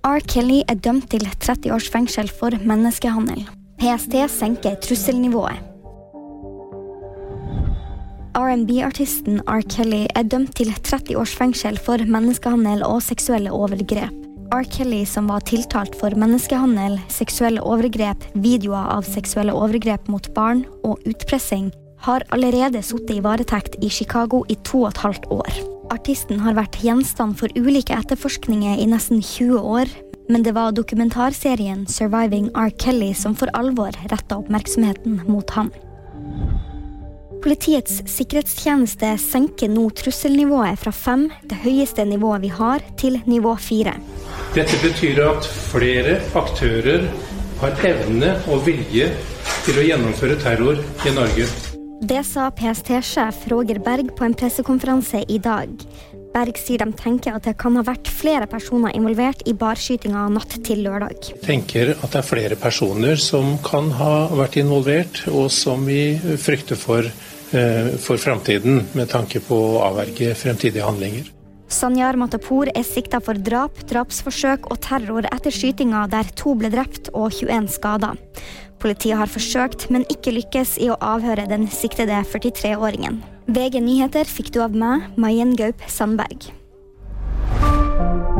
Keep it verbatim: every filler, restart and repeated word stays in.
R. Kelly er dømt til tretti års fengsel for menneskehandel. P S T senker trusselnivået. R and B-artisten R. Kelly er dømt til tretti års fengsel for menneskehandel og seksuelle overgrep. R. Kelly, som var tiltalt for menneskehandel, seksuelle overgrep, videoer av seksuelle overgrep mot barn og utpressing, har allerede suttet i varetekt i Chicago i to og et halvt år. Artisten har vært gjenstand for ulike etterforskninger i nesten tjue år, men det var dokumentarserien Surviving R. Kelly som for alvor rettet oppmerksomheten mot han. Politiets sikkerhetstjeneste senker nå trusselnivået fra fem, det høyeste nivået vi har, til nivå fire. Dette betyr at flere aktører har evne og vilje til å gjennomføre terror i Norge. Det sa P S T-sjef Roger Berg på en pressekonferanse i dag. Berg sier de tenker at det kan ha vært flere personer involvert i barskytinga natt til lørdag. Jeg tenker at det er flere personer som kan ha vært involvert, og som vi frykter for, eh, for fremtiden, med tanke på å avverge fremtidige handlinger. Sanyar Matapour er siktet for drap, drapsforsøk og terror etter skytinga der to ble drept og tjueen skadet. Politiet har forsøkt, men ikke lykkes i å avhøre den siktede førtitre-åringen. V G Nyheter fikk du av meg, Mayen Gaup Sandberg.